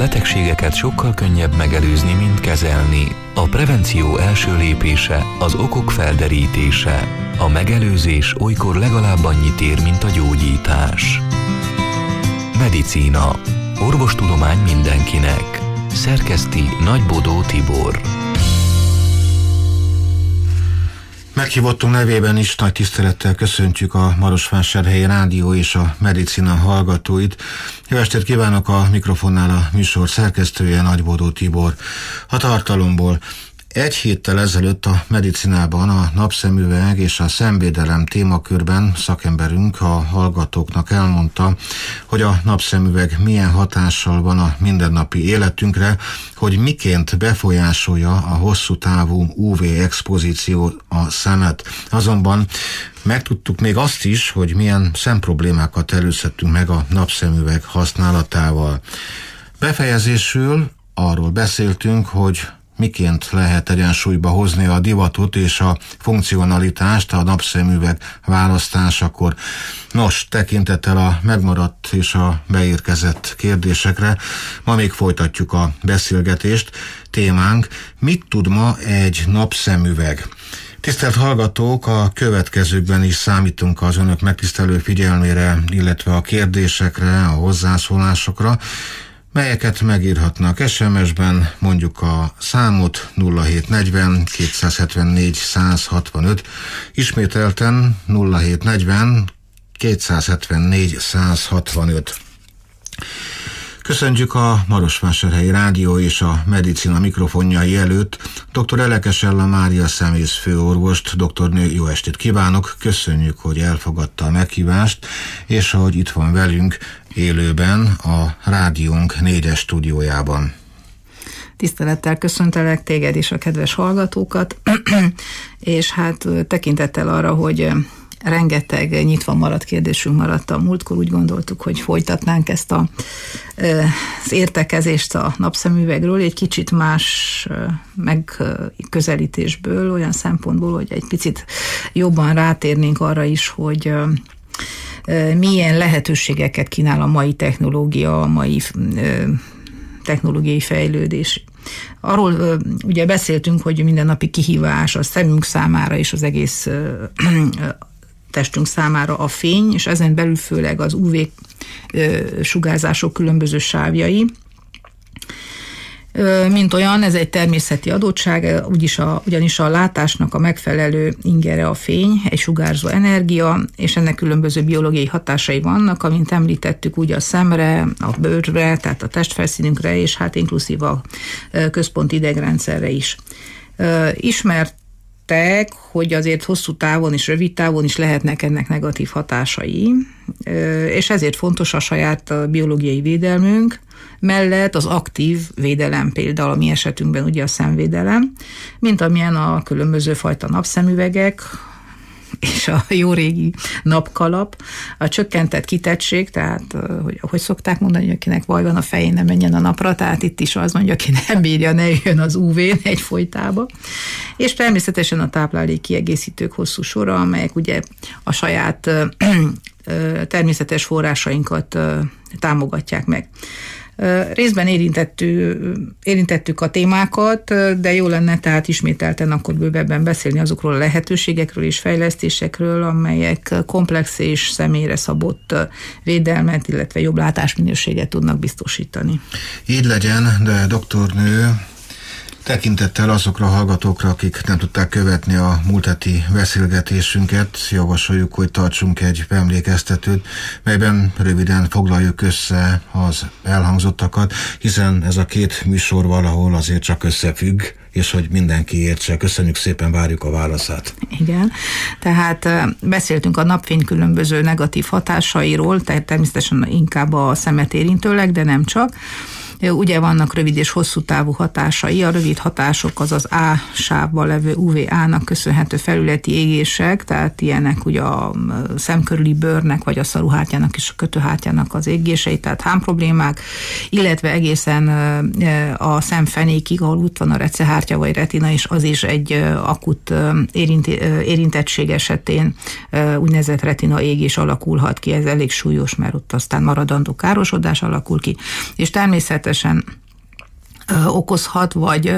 betegségeket sokkal könnyebb megelőzni, mint kezelni. A prevenció első lépése az okok felderítése. A megelőzés olykor legalább annyit ér, mint a gyógyítás. Medicína. Orvostudomány mindenkinek. Szerkeszti Nagybodó Tibor. Meghívottunk nevében is nagy tisztelettel köszöntjük a Marosvásárhelyi Rádió és a Medicina hallgatóit. Jó estét kívánok, a mikrofonnál a műsor szerkesztője, Nagybodó Tibor. A tartalomból: egy héttel ezelőtt a Medicinában a napszemüveg és a szemvédelem témakörben szakemberünk a hallgatóknak elmondta, hogy a napszemüveg milyen hatással van a mindennapi életünkre, hogy miként befolyásolja a hosszú távú UV-expozíció a szemet. Azonban megtudtuk még azt is, hogy milyen szemproblémákat előzhetünk meg a napszemüveg használatával. Befejezésül arról beszéltünk, hogy miként lehet egyensúlyba hozni a divatot és a funkcionalitást a napszemüveg választásakor. Nos, tekintettel a megmaradt és a beérkezett kérdésekre, ma még folytatjuk a beszélgetést. Témánk: mit tud ma egy napszemüveg? Tisztelt hallgatók, a következőkben is számítunk az önök megtisztelő figyelmére, illetve a kérdésekre, a hozzászólásokra, melyeket megírhatnak SMS-ben, mondjuk a számot 0740 274 165, ismételten 0740 274 165. Köszöntjük a Marosvásárhelyi Rádió és a Medicina mikrofonjai előtt dr. Elekes Ella Mária szemész főorvost. Doktornő, jó estét kívánok, köszönjük, hogy elfogadta a meghívást, és hogy itt van velünk élőben a rádiónk 4-es stúdiójában. Tisztelettel köszöntelek téged és a kedves hallgatókat, és hát tekintettel arra, hogy rengeteg nyitva maradt kérdésünk maradt a múltkor, úgy gondoltuk, hogy folytatnánk ezt az értekezést a napszemüvegről egy kicsit más megközelítésből, olyan szempontból, hogy egy picit jobban rátérnénk arra is, hogy milyen lehetőségeket kínál a mai technológia, a mai technológiai fejlődés. Arról ugye beszéltünk, hogy mindennapi kihívás a szemünk számára és az egész testünk számára a fény, és ezen belül főleg az UV sugárzások különböző sávjai. Mint olyan, ez egy természeti adottság, ugyanis a látásnak a megfelelő ingere a fény, egy sugárzó energia, és ennek különböző biológiai hatásai vannak, amint említettük, úgy a szemre, a bőrre, tehát a testfelszínünkre, és hát inkluszív a központi idegrendszerre is. Ismert, hogy azért hosszú távon és rövid távon is lehetnek ennek negatív hatásai, és ezért fontos a saját biológiai védelmünk mellett az aktív védelem, például a mi esetünkben ugye a szemvédelem, mint amilyen a különböző fajta napszemüvegek, és a jó régi napkalap, a csökkentett kitettség, tehát hogy szokták mondani, hogy akinek vaj van a fején, nem menjen a napra, tehát itt is az mondja, aki nem bírja, ne jön az UV-n egyfolytába. És természetesen a táplálék kiegészítők hosszú sora, amelyek ugye a saját természetes forrásainkat támogatják meg. Részben érintettük a témákat, de jó lenne tehát ismételten akkor bővebben beszélni azokról a lehetőségekről és fejlesztésekről, amelyek komplex és személyre szabott védelmet, illetve jobb látásminőséget tudnak biztosítani. Így legyen, de doktornő, tekintettel azokra a hallgatókra, akik nem tudták követni a múlt heti beszélgetésünket, javasoljuk, hogy tartsunk egy emlékeztetőt, melyben röviden foglaljuk össze az elhangzottakat, hiszen ez a két műsor valahol azért csak összefügg, és hogy mindenki értse. Köszönjük szépen, várjuk a válaszát. Igen, tehát beszéltünk a napfény különböző negatív hatásairól, tehát természetesen inkább a szemet érintőleg, de nem csak. Ugye vannak rövid és hosszú távú hatásai. A rövid hatások az A sávban levő UVA-nak köszönhető felületi égések, tehát ilyenek ugye a szemkörüli bőrnek, vagy a szaruhártyának és a kötőhártyának az égései, tehát hámproblémák, illetve egészen a szemfenékig, ahol ott van a recehártya vagy retina, és az is egy akut érintettség esetén úgynevezett retina égés alakulhat ki. Ez elég súlyos, mert ott aztán maradandó károsodás alakul ki, és természetesen okozhat, vagy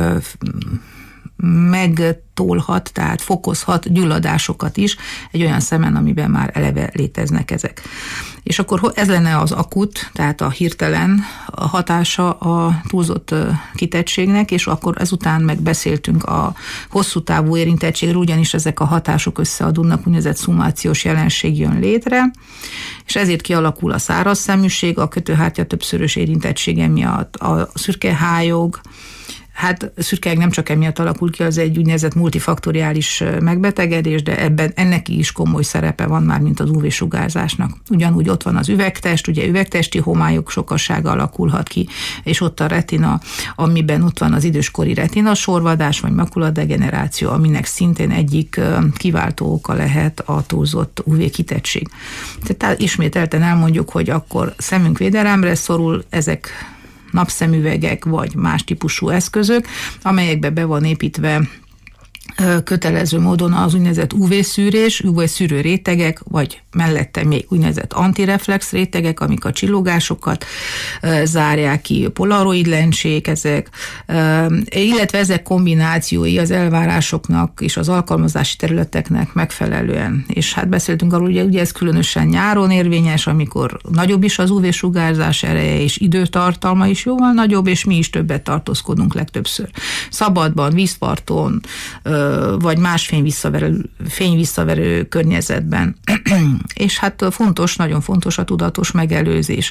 megtolhat, tehát fokozhat gyulladásokat is egy olyan szemen, amiben már eleve léteznek ezek. És akkor ez lenne az akut, tehát a hirtelen hatása a túlzott kitettségnek, és akkor ezután megbeszéltünk a hosszú távú érintettségről, ugyanis ezek a hatások összeadódnak, úgynevezett szumációs jelenség jön létre, és ezért kialakul a száraz szeműség, a kötőhártya többszörös érintettsége miatt, a szürkehályog. Hát szürkehályog nem csak emiatt alakul ki, az egy úgynevezett multifaktoriális megbetegedés, de ennek is komoly szerepe van már, mint az UV-sugárzásnak. Ugyanúgy ott van az üvegtest, ugye üvegtesti homályok sokassága alakulhat ki, és ott a retina, amiben ott van az időskori retina sorvadás, vagy makuladegeneráció, aminek szintén egyik kiváltó oka lehet a túlzott UV-kitettség. Tehát ismételten elmondjuk, hogy akkor szemünk védelemre szorul, ezek napszemüvegek vagy más típusú eszközök, amelyekbe be van építve kötelező módon az úgynevezett UV-szűrés, UV-szűrő rétegek, vagy mellette még úgynevezett antireflex rétegek, amik a csillogásokat zárják ki, polaroid lencsék ezek, illetve ezek kombinációi az elvárásoknak és az alkalmazási területeknek megfelelően. És hát beszéltünk arról, ugye ez különösen nyáron érvényes, amikor nagyobb is az UV-sugárzás ereje, és időtartalma is jóval nagyobb, és mi is többet tartózkodunk legtöbbször. Szabadban, vízparton, vagy más fényvisszaverő környezetben. És hát fontos, nagyon fontos a tudatos megelőzés.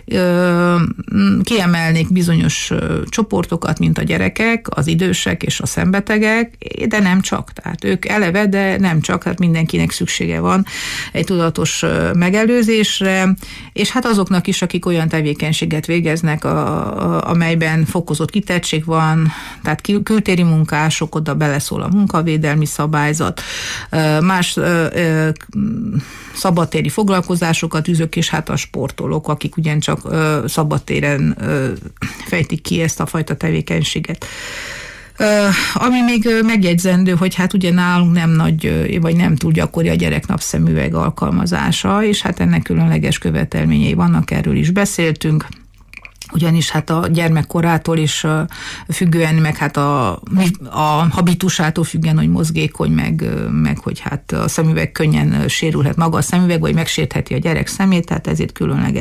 Kiemelnék bizonyos csoportokat, mint a gyerekek, az idősek és a szembetegek, de nem csak. Tehát ők eleve, de nem csak, hát mindenkinek szüksége van egy tudatos megelőzésre, és hát azoknak is, akik olyan tevékenységet végeznek, amelyben fokozott kitettség van, tehát kültéri munkások, oda beleszól a munkavédelmi szabályzat, más szabadtéri foglalkozásokat űzök, és hát a sportolók, akik ugyancsak szabadtéren fejtik ki ezt a fajta tevékenységet. Ami még megjegyzendő, hogy hát ugye nálunk nem nagy, vagy nem túl gyakori a gyereknapszemüveg alkalmazása, és hát ennek különleges követelményei vannak, erről is beszéltünk. Ugyanis hát a gyermekkorától is függően, meg hát a habitusától függően, hogy mozgékony, meg hogy hát a szemüveg könnyen sérülhet maga a szemüveg, vagy megsértheti a gyerek szemét, tehát ezért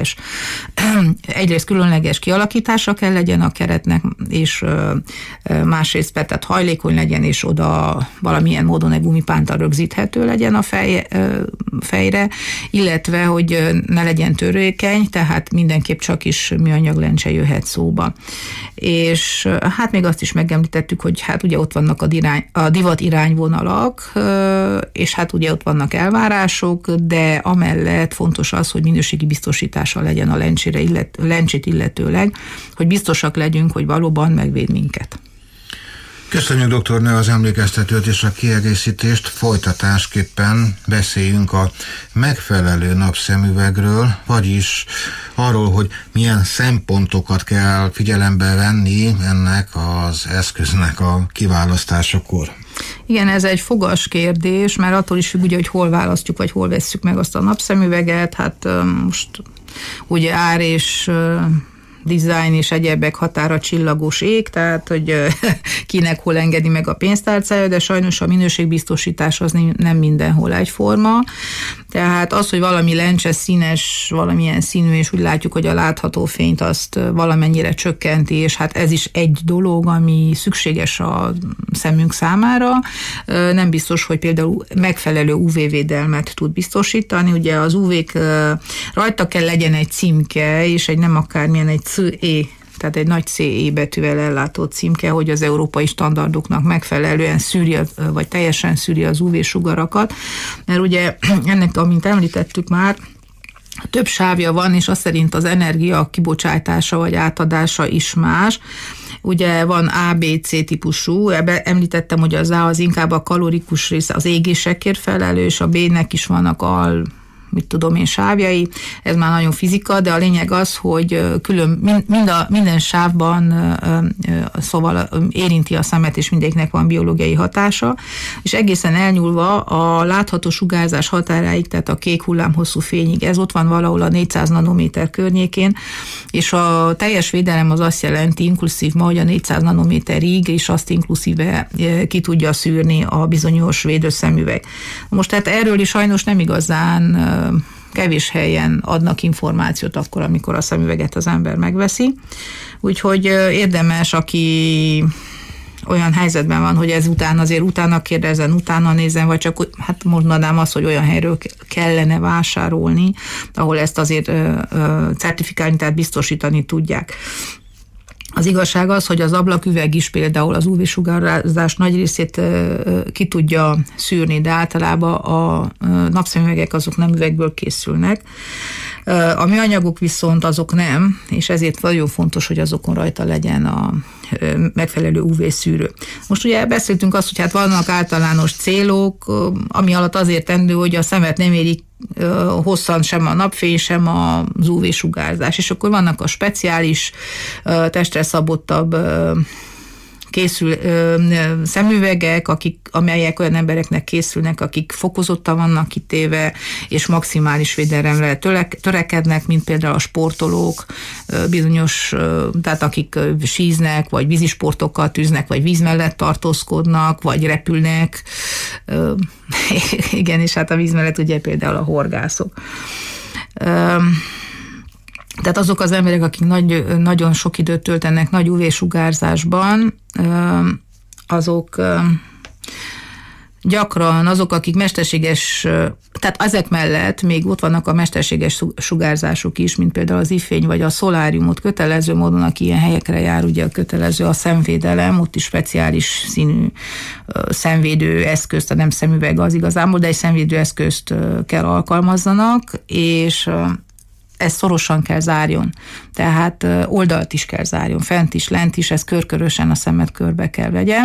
egyrészt különleges kialakítása kell legyen a keretnek, és másrészt tehát hajlékony legyen, és oda valamilyen módon egy gumipánta rögzíthető legyen a fejre, illetve, hogy ne legyen törékeny, tehát mindenképp csak is műanyag lencse jöhet szóba. És hát még azt is megemlítettük, hogy hát ugye ott vannak a divat irányvonalak, és hát ugye ott vannak elvárások, de amellett fontos az, hogy minőségi biztosítása legyen a lencsét illetőleg, hogy biztosak legyünk, hogy valóban megvéd minket. Köszönjük, doktornő, az emlékeztetőt és a kiegészítést. Folytatásképpen beszéljünk a megfelelő napszemüvegről, vagyis arról, hogy milyen szempontokat kell figyelembe venni ennek az eszköznek a kiválasztásakor. Igen, ez egy fogas kérdés, mert attól is függ, ugye, hogy hol választjuk, vagy hol vesszük meg azt a napszemüveget. Hát most ugye ár és design és egyebek határa csillagos ég, tehát hogy kinek hol engedi meg a pénztárcája, de sajnos a minőségbiztosítás az nem mindenhol egyforma. Tehát az, hogy valami lencse színes, valamilyen színű, és úgy látjuk, hogy a látható fényt azt valamennyire csökkenti, és hát ez is egy dolog, ami szükséges a szemünk számára. Nem biztos, hogy például megfelelő UV-védelmet tud biztosítani. Ugye az UV-k rajta kell legyen egy címke, és egy nem akármilyen, egy CE, tehát egy nagy CE betűvel ellátott címke, hogy az európai standardoknak megfelelően szűri, vagy teljesen szűri az UV-sugarakat, mert ugye ennek, amint említettük már, több sávja van, és az szerint az energia kibocsátása vagy átadása is más. Ugye van A, B, C típusú, ebben említettem, hogy az A az inkább a kalorikus része, az égésekért felelős, a B-nek is vannak mit tudom én, sávjai, ez már nagyon fizika, de a lényeg az, hogy minden sávban szóval érinti a szemet, és mindegyiknek van biológiai hatása, és egészen elnyúlva a látható sugárzás határáig, tehát a kék hullámhosszú fényig, ez ott van valahol a 400 nanométer környékén, és a teljes védelem az azt jelenti, inkluzív ma, hogy a 400 nanométerig, és azt inkluzíve ki tudja szűrni a bizonyos védőszemüveg. Most tehát erről is sajnos nem igazán kevés helyen adnak információt akkor, amikor a szemüveget az ember megveszi. Úgyhogy érdemes, aki olyan helyzetben van, hogy ezután azért utána kérdezzen, utána nézzen, vagy csak hát mondanám azt, hogy olyan helyről kellene vásárolni, ahol ezt azért certifikálni, tehát biztosítani tudják. Az igazság az, hogy az ablaküveg is például az UV-sugárzás nagy részét ki tudja szűrni, de általában a napszemüvegek azok nem üvegből készülnek. A műanyagok viszont azok nem, és ezért nagyon fontos, hogy azokon rajta legyen a megfelelő UV-szűrő. Most ugye beszéltünk azt, hogy hát vannak általános célok, ami alatt azért tendő, hogy a szemet nem érik hosszan sem a napfény, sem az UV-sugárzás, és akkor vannak a speciális, testre szabottabb szemüvegek, amelyek olyan embereknek készülnek, akik fokozottan vannak kitéve, és maximális védelemre törekednek, mint például a sportolók, bizonyos, tehát akik síznek, vagy vízisportokat űznek, vagy víz mellett tartózkodnak, vagy repülnek. Igen, és hát a víz mellett ugye például a horgászok. Tehát azok az emberek, akik nagyon sok időt töltenek nagy UV-sugárzásban, azok gyakran azok, akik mesterséges, tehát ezek mellett még ott vannak a mesterséges sugárzások is, mint például az ifény vagy a szoláriumot kötelező módon, aki ilyen helyekre jár, ugye a kötelező a szemvédelem, ott is speciális színű szemvédő eszközt, nem szemüveg az igazából, de egy szemvédő eszközt kell alkalmazzanak, és ez szorosan kell zárjon. Tehát oldalt is kell zárjon, fent is, lent is, ez körkörösen a szemet körbe kell vegye.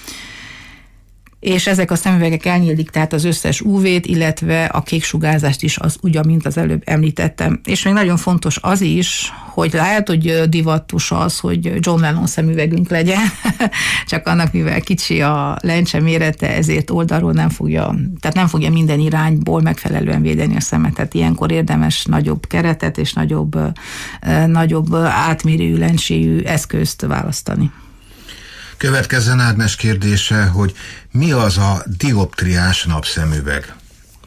És ezek a szemüvegek elnyílik, tehát az összes UV-t, illetve a kék sugárzást is, az ugyan, mint az előbb említettem. És még nagyon fontos az is, hogy lehet, hogy divatos az, hogy John Lennon szemüvegünk legyen, csak annak, mivel kicsi a lencse mérete, ezért oldalról nem fogja minden irányból megfelelően védeni a szemet. Tehát ilyenkor érdemes nagyobb keretet és nagyobb átmérőjű lencséjű eszközt választani. Következzen Ágnes kérdése, hogy mi az a dioptriás napszemüveg?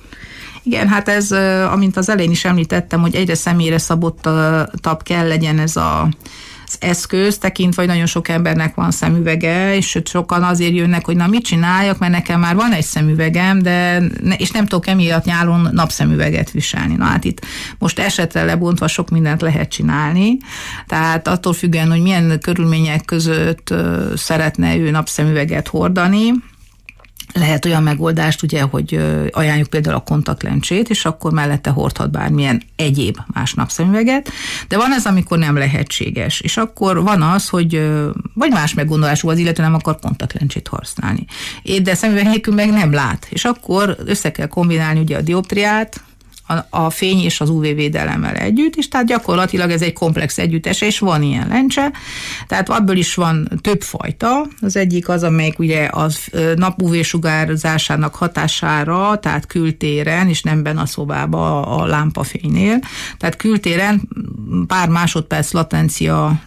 Igen, hát ez, amint az elején is említettem, hogy egyre személyre szabottabb kell legyen ez az eszköz, tekintve, hogy nagyon sok embernek van szemüvege, és sokan azért jönnek, hogy na mit csináljak, mert nekem már van egy szemüvegem, és nem tudok emiatt nyáron napszemüveget viselni. Na hát itt most esetre lebontva sok mindent lehet csinálni, tehát attól függően, hogy milyen körülmények között szeretne ő napszemüveget hordani, lehet olyan megoldást, ugye, hogy ajánljuk például a kontaktlencsét, és akkor mellette hordhat bármilyen egyéb más napszemüveget, de van ez, amikor nem lehetséges, és akkor van az, hogy vagy más meggondolású az illető nem akar kontaktlencsét használni. De szemüveg nélkül meg nem lát, és akkor össze kell kombinálni ugye a dioptriát, a fény és az UV-védelemmel együtt, és tehát gyakorlatilag ez egy komplex együttes, és van ilyen lencse, tehát abból is van több fajta, az egyik az, amelyik ugye az nap UV-sugárzásának hatására, tehát kültéren, és nem benne a szobában a lámpafénynél, tehát kültéren pár másodperc latencia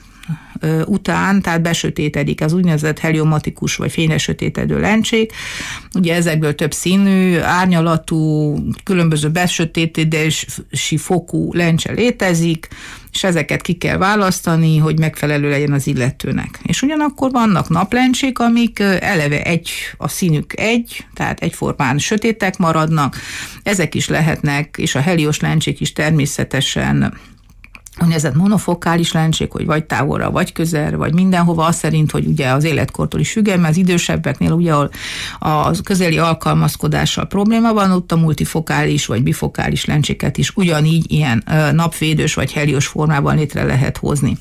után, tehát besötétedik az úgynevezett heliomatikus vagy fényes sötétedő lencsék. Ugye ezekből több színű, árnyalatú, különböző besötétedési fokú lencse létezik, és ezeket ki kell választani, hogy megfelelő legyen az illetőnek. És ugyanakkor vannak naplencsék, amik eleve a színük tehát egyformán sötétek maradnak, ezek is lehetnek, és a helios lencsék is természetesen úgynevezett monofokális lencsék, hogy vagy távolra, vagy közelre, vagy mindenhova, az szerint, hogy ugye az életkortól is függ, mert az idősebbeknél ugye a közeli alkalmazkodással probléma van, ott a multifokális vagy bifokális lencséket is ugyanígy ilyen napvédős vagy helios formában létre lehet hozni.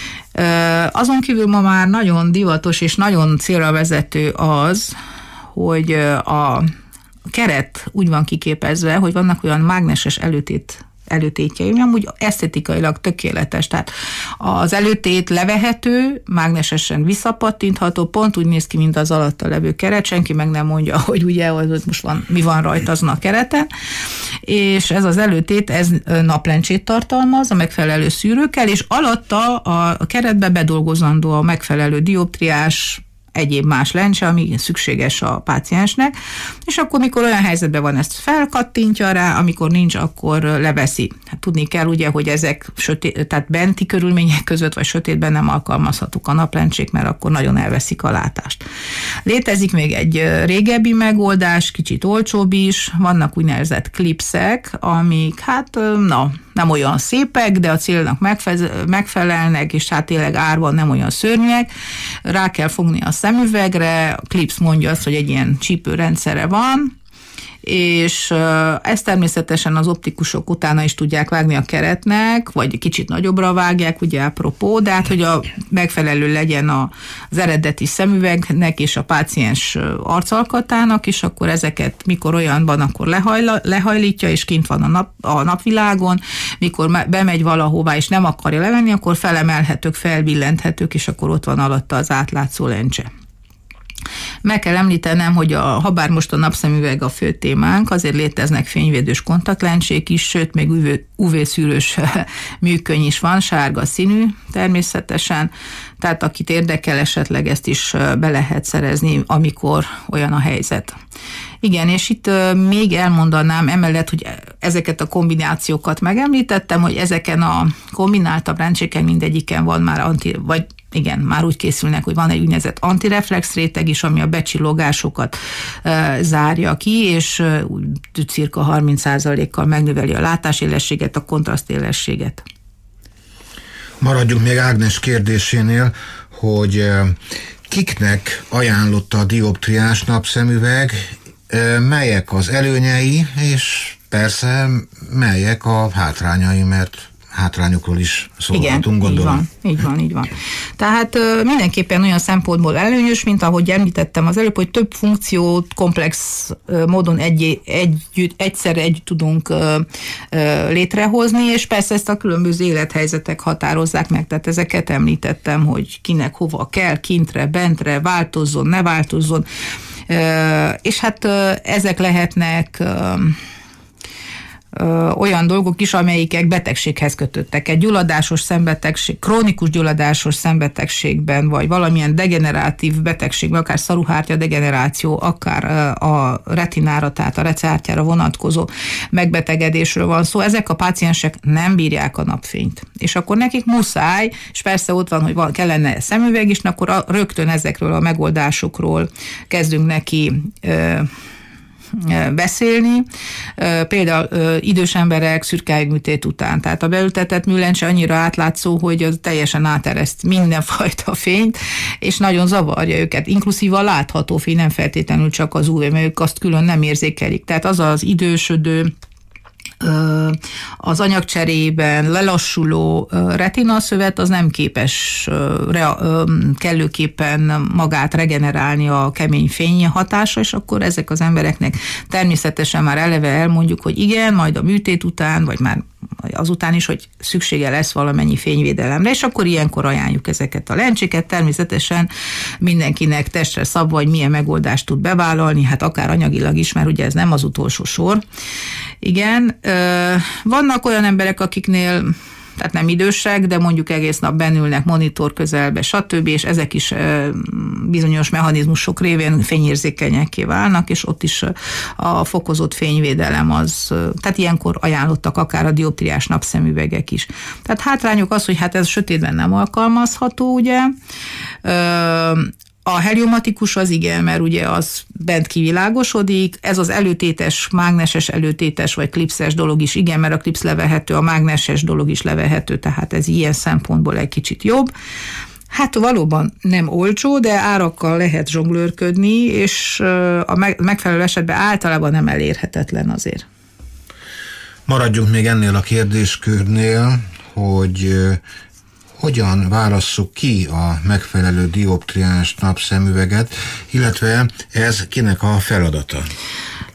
Azon kívül ma már nagyon divatos és nagyon célra vezető az, hogy a keret úgy van kiképezve, hogy vannak olyan mágneses előtétjei, ami amúgy esztetikailag tökéletes. Tehát az előtét levehető, mágnesesen visszapattintható, pont úgy néz ki, mint az alatta levő keret, senki meg nem mondja, hogy ugye most mi van rajta azon a kereten, és ez az előtét, ez naplencsét tartalmaz a megfelelő szűrőkkel, és alatta a keretbe bedolgozandó a megfelelő dioptriás, egyéb más lencse, ami szükséges a páciensnek, és akkor, mikor olyan helyzetben van, ezt felkattintja rá, amikor nincs, akkor leveszi. Hát tudni kell ugye, hogy ezek tehát benti körülmények között, vagy sötétben nem alkalmazhatók a naplencsék, mert akkor nagyon elveszik a látást. Létezik még egy régebbi megoldás, kicsit olcsóbb is, vannak úgynevezett klipszek, amik nem olyan szépek, de a célnak megfelelnek, és hát tényleg árban nem olyan szörnyűek. Rá kell fogni a szemüvegre, a Clips mondja azt, hogy egy ilyen csípőrendszere van, és ezt természetesen az optikusok utána is tudják vágni a keretnek, vagy kicsit nagyobbra vágják, ugye apropó, de hát, hogy a megfelelő legyen az eredeti szemüvegnek és a páciens arcalkatának, és akkor ezeket, mikor olyan van, akkor lehajlítja, és kint van a napvilágon, mikor bemegy valahová, és nem akarja levenni, akkor felemelhetők, felbillenthetők, és akkor ott van alatta az átlátszó lencse. Meg kell említenem, hogy habár most a napszemüveg a fő témánk, azért léteznek fényvédős kontaktlencsék is, sőt, még UV-szűrős műköny is van, sárga színű természetesen, tehát akit érdekel, esetleg ezt is be lehet szerezni, amikor olyan a helyzet. Igen, és itt még elmondanám emellett, hogy ezeket a kombinációkat megemlítettem, hogy ezeken a kombináltabb lencséken mindegyiken van már már úgy készülnek, hogy van egy úgynevezett antireflex réteg is, ami a becsillogásokat zárja ki, és cirka 30%-kal megnöveli a látásélességet, a kontrasztélességet. Maradjunk még Ágnes kérdésénél, hogy kiknek ajánlotta a dioptriás napszemüveg, melyek az előnyei, és persze melyek a hátrányai, mert hátrányokról is szólhatunk, gondolom. Így van. Tehát mindenképpen olyan szempontból előnyös, mint ahogy említettem az előbb, hogy több funkciót komplex módon egyszerre együtt tudunk létrehozni, és persze ezt a különböző élethelyzetek határozzák meg, tehát ezeket említettem, hogy kinek hova kell, kintre, bentre, változzon, ne változzon, és hát ezek lehetnek olyan dolgok is, amelyikek betegséghez kötöttek. Egy gyulladásos szembetegség, krónikus gyulladásos szembetegségben, vagy valamilyen degeneratív betegségben, akár szaruhártya degeneráció, akár a retinára, tehát a recártyára vonatkozó megbetegedésről van szó. Ezek a páciensek nem bírják a napfényt. És akkor nekik muszáj, és persze ott van, hogy kellene szemüveg is, akkor rögtön ezekről a megoldásokról kezdünk neki beszélni, például idős emberek szürkeágműtét után. Tehát a beültetett műlencse annyira átlátszó, hogy az teljesen átereszt mindenfajta fényt, és nagyon zavarja őket. Inkluszív a látható fény, nem feltétlenül csak az UV, mert ők azt külön nem érzékelik. Tehát az az idősödő, az anyagcserében lelassuló retinaszövet az nem képes kellőképpen magát regenerálni a kemény fény hatása, és akkor ezek az embereknek természetesen már eleve elmondjuk, hogy igen, majd a műtét után, vagy már azután is, hogy szüksége lesz valamennyi fényvédelemre, és akkor ilyenkor ajánljuk ezeket a lencséket. Természetesen mindenkinek testre szabva, hogy milyen megoldást tud bevállalni, hát akár anyagilag is, mert ugye ez nem az utolsó sor. Igen, vannak olyan emberek, akiknél, tehát nem idősek, de mondjuk egész nap bennülnek monitor közelbe, stb., és ezek is bizonyos mechanizmusok révén fényérzékenyekké válnak, és ott is a fokozott fényvédelem az, tehát ilyenkor ajánlottak akár a dioptriás napszemüvegek is. Tehát hátrányok az, hogy hát ez sötétben nem alkalmazható, ugye, a heliumatikus az igen, mert ugye az bent kivilágosodik, ez az előtétes, mágneses előtétes vagy klipszes dolog is igen, mert a klipsz levehető, a mágneses dolog is levehető, tehát ez ilyen szempontból egy kicsit jobb. Hát valóban nem olcsó, de árakkal lehet zsonglőrködni, és a megfelelő esetben általában nem elérhetetlen azért. Maradjunk még ennél a kérdéskörnél, hogy hogyan válasszuk ki a megfelelő dioptriás napszemüveget, illetve ez kinek a feladata?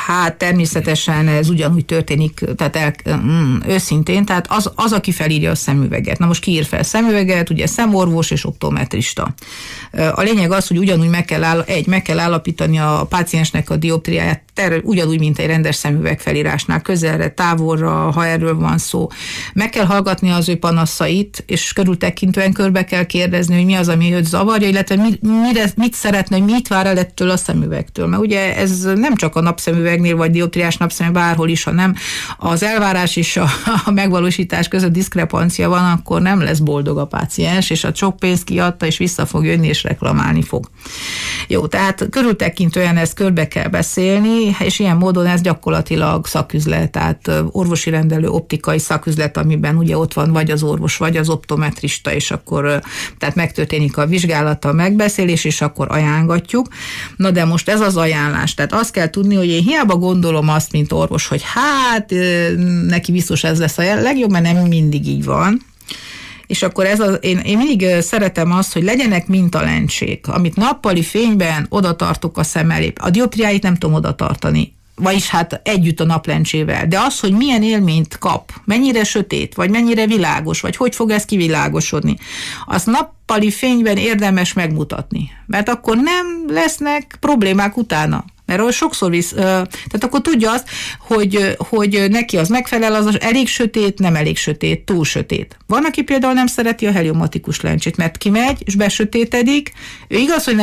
Hát természetesen ez ugyanúgy történik, tehát őszintén, tehát az, aki felírja a szemüveget. Na most ki ír fel szemüveget, ugye szemorvos és optometrista. A lényeg az, hogy ugyanúgy meg kell állapítani a páciensnek a dioptriáját, ugyanúgy, mint egy rendes szemüveg felírásnál, közelre, távolra, ha erről van szó. Meg kell hallgatni az ő panaszait, és körültekintően körbe kell kérdezni, hogy mi az, ami őt zavarja, illetve mit szeretne, hogy mit vár el ettől a szemüvegtől. Mert ugye ez nem csak a napszemüvegnél, vagy dioptriás napszemüveg, bárhol is, hanem az elvárás és a megvalósítás között diszkrepancia van, akkor nem lesz boldog a páciens, és a sok pénzt kiadta, és vissza fog jönni, és reklamálni fog. Jó, tehát körültekintően ezt körbe kell beszélni, és ilyen módon ez gyakorlatilag szaküzlet, tehát orvosi rendelő optikai szaküzlet, amiben ugye ott van vagy az orvos, vagy az optometrista, és akkor tehát megtörténik a vizsgálata, a megbeszélés, és akkor ajánlatjuk. Na de most ez az ajánlás, tehát azt kell tudni, hogy én hiába gondolom azt, mint orvos, hogy hát neki biztos ez lesz a legjobb, mert nem mindig így van. És akkor én mindig szeretem azt, hogy legyenek mintalencsék, amit nappali fényben oda tartok a szem elé. A dioptriáit nem tudom oda tartani, vagyis hát együtt a naplencsével. De az, hogy milyen élményt kap, mennyire sötét, vagy mennyire világos, vagy hogy fog ez kivilágosodni, az nappali fényben érdemes megmutatni. Mert akkor nem lesznek problémák utána. Mert sokszor tehát akkor tudja azt, hogy neki az megfelel, az elég sötét, nem elég sötét, túl sötét. Van, aki például nem szereti a heliumatikus lencsét, mert kimegy, és besötétedik. Ő igaz, hogy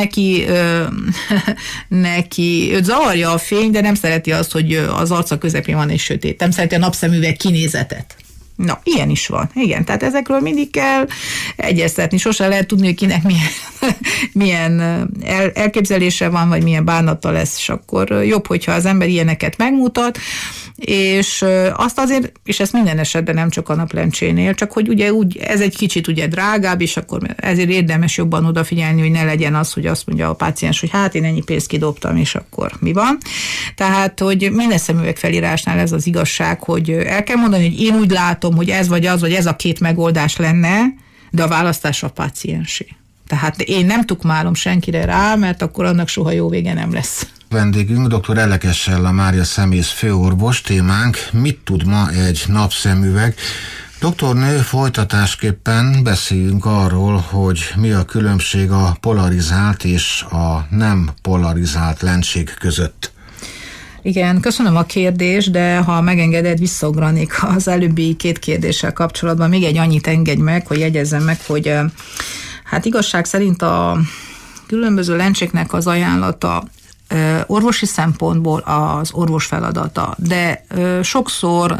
neki őt zavarja a fény, de nem szereti azt, hogy az arca közepén van egy sötét. Nem szereti a napszemüveg kinézetet. Na, ilyen is van. Igen, tehát ezekről mindig kell egyeztetni. Sose lehet tudni, hogy kinek milyen elképzelése van, vagy milyen bánata lesz, és akkor jobb, hogyha az ember ilyeneket megmutat, és azt azért, és ezt minden esetben nem csak a naplencsénél, csak hogy ugye úgy, ez egy kicsit ugye drágább, és akkor ezért érdemes jobban odafigyelni, hogy ne legyen az, hogy azt mondja a páciens, hogy hát én ennyi pénzt kidobtam, és akkor mi van. Tehát, hogy minden szemüveg felírásnál ez az igazság, hogy el kell mondani, hogy én úgy látom, hogy ez vagy az, vagy ez a két megoldás lenne, de a választás a páciensé. Tehát én nem tukmálom senkire rá, mert akkor annak soha jó vége nem lesz. Vendégünk dr. Elekes Ella Mária szemész főorvos, témánk mit tud ma egy napszemüveg. Doktornő, folytatásképpen beszéljünk arról, hogy mi a különbség a polarizált és a nem polarizált lencsék között. Igen, köszönöm a kérdést, de ha megengeded, visszaugranék az előbbi két kérdéssel kapcsolatban. Még egy annyit engedj meg, hogy jegyezzem meg, hogy hát igazság szerint a különböző lencséknek az ajánlata orvosi szempontból az orvos feladata, de sokszor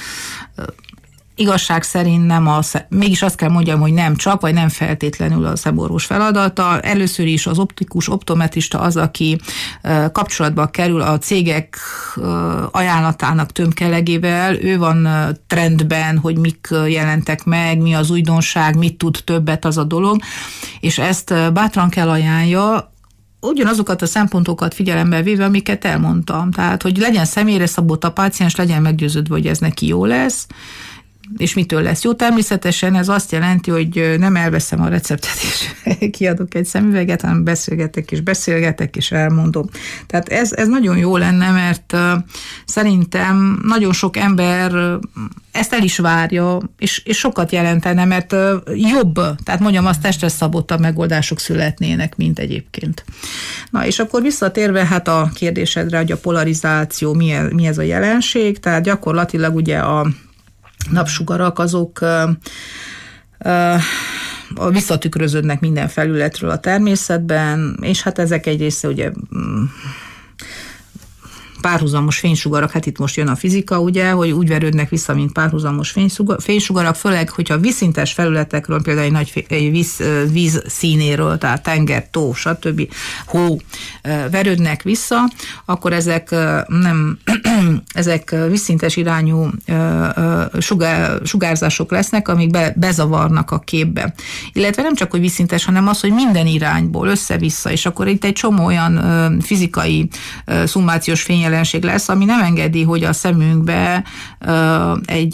igazság szerint mégis azt kell mondjam, hogy nem csak, vagy nem feltétlenül a szemorvos feladata. Először is az optometrista az, aki kapcsolatba kerül a cégek ajánlatának tömkelegével. Ő van trendben, hogy mik jelentek meg, mi az újdonság, mit tud többet az a dolog, és ezt bátran kell ajánlja, ugyanazokat a szempontokat figyelembe véve, amiket elmondtam. Tehát, hogy legyen személyre szabott a páciens, legyen meggyőződve, hogy ez neki jó lesz, és mitől lesz jó. Természetesen ez azt jelenti, hogy nem elveszem a receptet, és kiadok egy szemüveget, hanem beszélgetek, és elmondom. Tehát ez nagyon jó lenne, mert szerintem nagyon sok ember ezt el is várja, és sokat jelentene, mert jobb, tehát mondjam, azt testre szabottabb megoldások születnének, mint egyébként. Na, és akkor visszatérve hát a kérdésedre, hogy a polarizáció mi ez a jelenség, tehát gyakorlatilag ugye a napsugarak azok visszatükröződnek minden felületről a természetben, és hát ezek egy része ugye párhuzamos fénysugarak, hát itt most jön a fizika, ugye, hogy úgy verődnek vissza, mint párhuzamos fénysugarak, főleg, hogyha vízszintes felületekről, például egy nagy víz színéről, tehát tenger, tó, stb. Hó verődnek vissza, akkor ezek vízszintes irányú sugárzások lesznek, amik bezavarnak a képbe. Illetve nem csak, hogy vízszintes, hanem az, hogy minden irányból össze-vissza, és akkor itt egy csomó olyan fizikai szummációs fényjelenség lesz, ami nem engedi, hogy a szemünkbe egy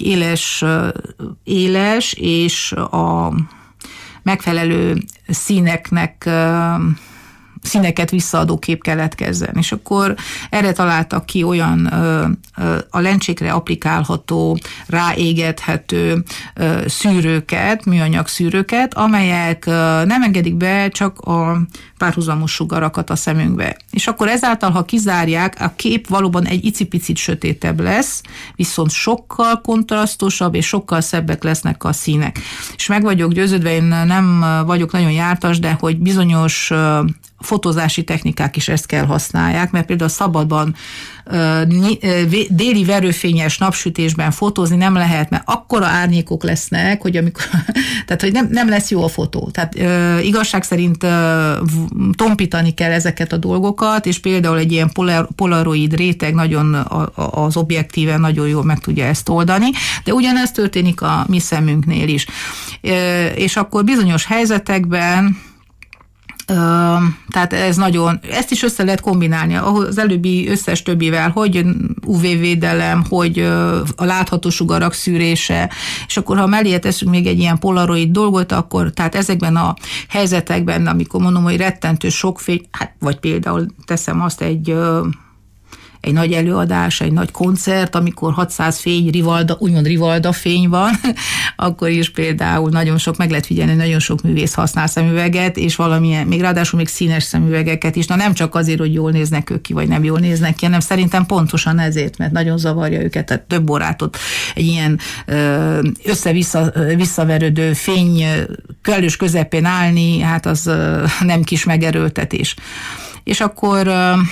éles és a megfelelő színeknek színeket visszaadó kép keletkezzen. És akkor erre találtak ki olyan a lencsékre applikálható, ráégethető szűrőket, műanyag szűrőket, amelyek nem engedik be csak a párhuzamos sugarakat a szemünkbe. És akkor ezáltal, ha kizárják, a kép valóban egy icipicit sötétebb lesz, viszont sokkal kontrasztosabb és sokkal szebbek lesznek a színek. És meg vagyok győződve, én nem vagyok nagyon jártas, de hogy bizonyos fotózási technikák is ezt kell használják, mert például szabadban déli verőfényes napsütésben fotózni nem lehet, mert akkora árnyékok lesznek, hogy amikor, tehát hogy nem lesz jó a fotó. Tehát igazság szerint tompítani kell ezeket a dolgokat, és például egy ilyen polaroid réteg nagyon az objektíven nagyon jól meg tudja ezt oldani, de ugyanez történik a mi szemünknél is. És akkor bizonyos helyzetekben tehát ez nagyon, ezt is össze lehet kombinálni az előbbi összes többivel, hogy UV-védelem, hogy a látható sugarak szűrése, és akkor ha mellé teszünk még egy ilyen polaroid dolgot, akkor tehát ezekben a helyzetekben, amikor mondom, hogy rettentő sok fény, hát vagy például teszem azt egy nagy előadás, egy nagy koncert, amikor 600 fény, úgymond rivalda fény van, akkor is például nagyon sok, meg lehet figyelni, nagyon sok művész használ szemüveget, és valamilyen, még ráadásul még színes szemüvegeket is. Na nem csak azért, hogy jól néznek ők ki, vagy nem jól néznek ki, hanem szerintem pontosan ezért, mert nagyon zavarja őket, tehát több órát ott egy ilyen össze-visszaverődő fény kellős közepén állni, hát az nem kis megerőltetés. És akkor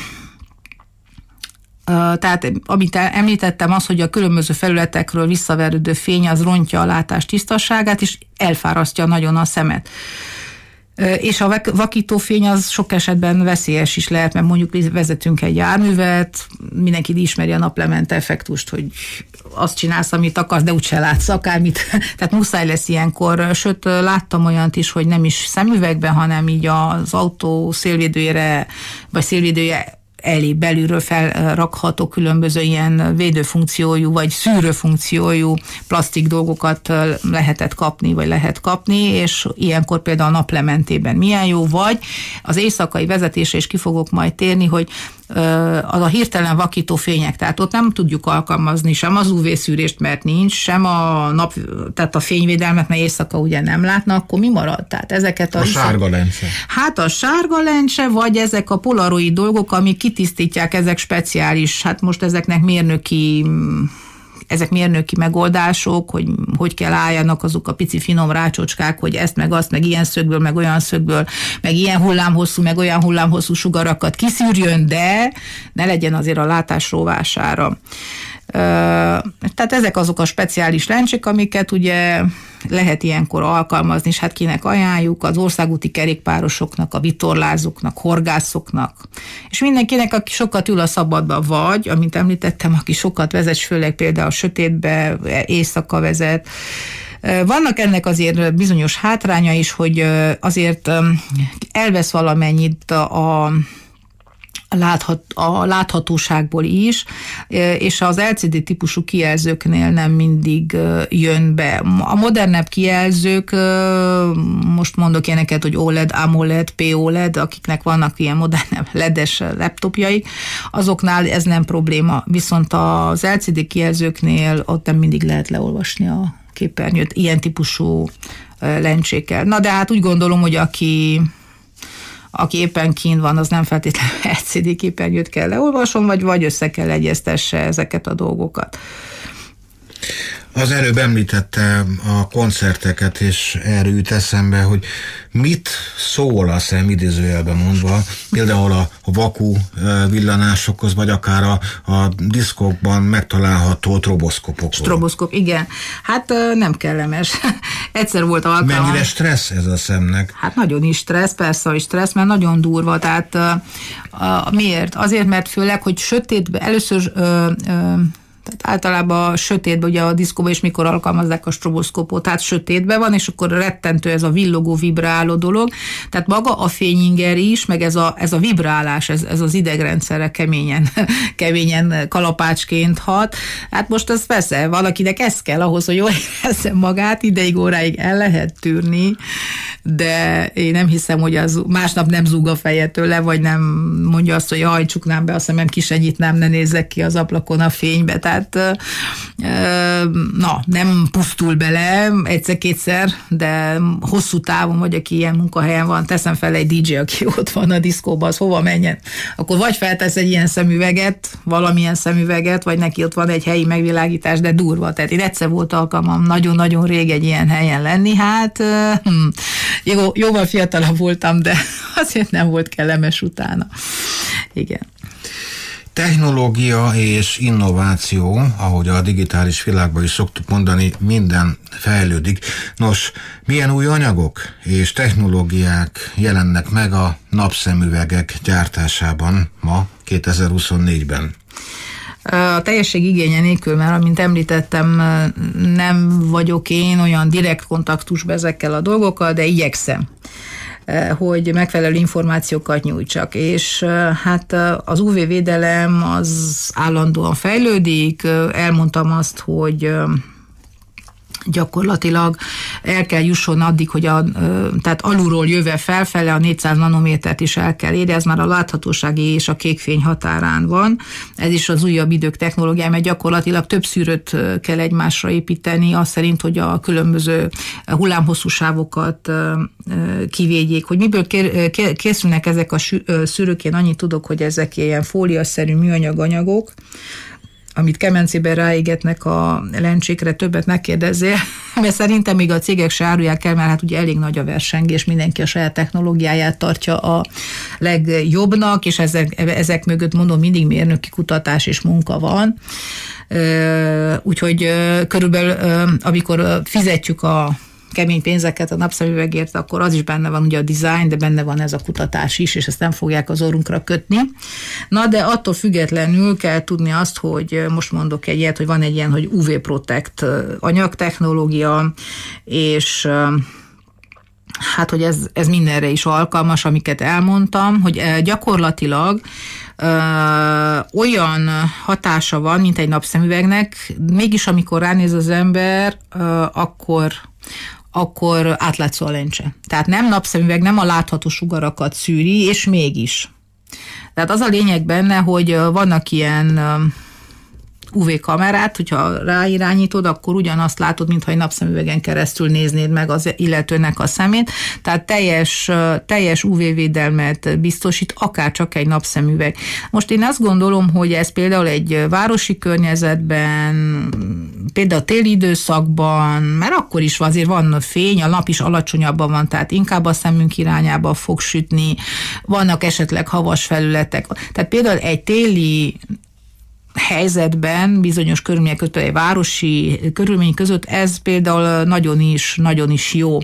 tehát amit említettem, az, hogy a különböző felületekről visszaverődő fény az rontja a látás tisztaságát, és elfárasztja nagyon a szemet. És a vakítófény az sok esetben veszélyes is lehet, mert mondjuk vezetünk egy járművet, mindenki ismeri a naplement effektust, hogy azt csinálsz, amit akarsz, de úgyse látsz akármit. Tehát muszáj lesz ilyenkor. Sőt, láttam olyant is, hogy nem is szemüvegben, hanem így az autó szélvédőjére, vagy szélvédője elé belülről felrakható különböző ilyen védőfunkciójú, vagy szűrőfunkciójú plastik dolgokat lehetett kapni, vagy lehet kapni, és ilyenkor például a naplementében milyen jó, vagy az éjszakai vezetésre is ki fogok majd térni, hogy az a hirtelen vakító fények, tehát ott nem tudjuk alkalmazni sem az UV-szűrést, mert nincs, sem a nap, tehát a fényvédelmet, mert éjszaka ugye nem látnak, akkor mi marad? Tehát ezeket a sárga lencse. Hát a sárga lencse, vagy ezek a polaroid dolgok, amik kitisztítják, ezek speciális, hát most ezeknek mérnöki megoldások, hogy kell álljanak azok a pici finom rácsocskák, hogy ezt meg azt, meg ilyen szögből, meg olyan szögből, meg ilyen hullámhosszú, meg olyan hullámhosszú sugarakat kiszűrjön, de ne legyen azért a látás rovására. Tehát ezek azok a speciális lencsék, amiket ugye lehet ilyenkor alkalmazni, és hát kinek ajánljuk, az országúti kerékpárosoknak, a vitorlázóknak, horgászoknak, és mindenkinek, aki sokat ül a szabadba, vagy, amint említettem, aki sokat vezet, főleg például a sötétbe, éjszaka vezet. Vannak ennek azért bizonyos hátránya is, hogy azért elvesz valamennyit a láthatóságból is, és az LCD típusú kijelzőknél nem mindig jön be. A modernebb kijelzők, most mondok ilyeneket, hogy OLED, AMOLED, POLED, akiknek vannak ilyen modernebb LED-es laptopjaik, azoknál ez nem probléma. Viszont az LCD kijelzőknél ott nem mindig lehet leolvasni a képernyőt ilyen típusú lencsékkel. Na de hát úgy gondolom, hogy aki éppen kint van, az nem feltétlenül LCD képernyőt kell leolvason, vagy össze kell egyeztesse ezeket a dolgokat. Az előbb említette a koncerteket, és erről jut eszembe, hogy mit szól a szem, idézőjelben mondva, például a vakú villanásokhoz, vagy akár a diszkokban megtalálható stroboszkopokhoz. Stroboszkop, igen. Hát nem kellemes. Egyszer volt alkalom. Mennyire stressz ez a szemnek? Hát nagyon is stressz, persze, hogy stressz, mert nagyon durva. Tehát miért? Azért, mert főleg, hogy sötétben, először tehát általában sötétben, ugye a diszkóban is mikor alkalmazzák a stroboszkopot, tehát sötétben van, és akkor rettentő ez a villogó, vibráló dolog. Tehát maga a fényinger is, meg ez a vibrálás, ez az idegrendszerre keményen kalapácsként hat. Hát most az persze, valakinek ez kell ahhoz, hogy jól érezze magát, ideig, óráig el lehet tűrni, de én nem hiszem, hogy az másnap nem zúg a feje tőle, vagy nem mondja azt, hogy jaj, csuknám be a szemem, ki se nyitnám, ne nézzek ki az ablakon a fénybe. Tehát nem pusztul bele egyszer-kétszer, de hosszú távon, vagy aki ilyen munkahelyen van, teszem fel egy DJ, aki ott van a diszkóban, az hova menjen? Akkor vagy feltesz egy ilyen szemüveget, valamilyen szemüveget, vagy neki ott van egy helyi megvilágítás, de durva. Tehát én egyszer volt alkalmam nagyon-nagyon rég egy ilyen helyen lenni, hát jóval fiatalabb voltam, de azért nem volt kellemes utána. Igen. Technológia és innováció, ahogy a digitális világban is szoktuk mondani, minden fejlődik. Nos, milyen új anyagok és technológiák jelennek meg a napszemüvegek gyártásában ma 2024-ben? A teljesség igénye nélkül, mert amint említettem, nem vagyok én olyan direkt kontaktusban ezekkel a dolgokkal, de igyekszem, hogy megfelelő információkat nyújtsak. És hát az UV-védelem az állandóan fejlődik. Elmondtam azt, hogy gyakorlatilag el kell jusson addig, hogy tehát alulról jöve felfele a 400 nanométert is el kell érni, ez már a láthatósági és a kékfény határán van. Ez is az újabb idők technológiája, mert gyakorlatilag több szűrőt kell egymásra építeni, azt szerint, hogy a különböző hullámhosszú sávokat kivédjék. Hogy miből készülnek ezek a szűrők, én annyit tudok, hogy ezek ilyen fóliaszerű műanyag anyagok, amit kemencében ráégetnek a lencsékre, többet megkérdezzél, mert szerintem még a cégek se árulják el, mert hát ugye elég nagy a versengés, mindenki a saját technológiáját tartja a legjobbnak, és ezek mögött mondom mindig mérnöki kutatás és munka van. Úgyhogy körülbelül amikor fizetjük a kemény pénzeket a napszemüvegért, akkor az is benne van ugye a design, de benne van ez a kutatás is, és ezt nem fogják az orrunkra kötni. Na, de attól függetlenül kell tudni azt, hogy most mondok egy ilyet, hogy van egy ilyen, hogy UV Protect anyagtechnológia, és hát, hogy ez mindenre is alkalmas, amiket elmondtam, hogy gyakorlatilag olyan hatása van, mint egy napszemüvegnek, mégis amikor ránéz az ember, akkor átlátszó a lencse. Tehát nem napszemüveg, nem a látható sugarakat szűri, és mégis. Tehát az a lényeg benne, hogy vannak ilyen UV kamerát, hogyha ráirányítod, akkor ugyanazt látod, mintha egy napszemüvegen keresztül néznéd meg az illetőnek a szemét. Tehát teljes UV-védelmet biztosít, akár csak egy napszemüveg. Most én azt gondolom, hogy ez például egy városi környezetben, például téli időszakban, mert akkor is azért van fény, a nap is alacsonyabban van, tehát inkább a szemünk irányába fog sütni, vannak esetleg havas felületek. Tehát például egy téli helyzetben, bizonyos körülmények között, egy városi körülmény között ez például nagyon is jó.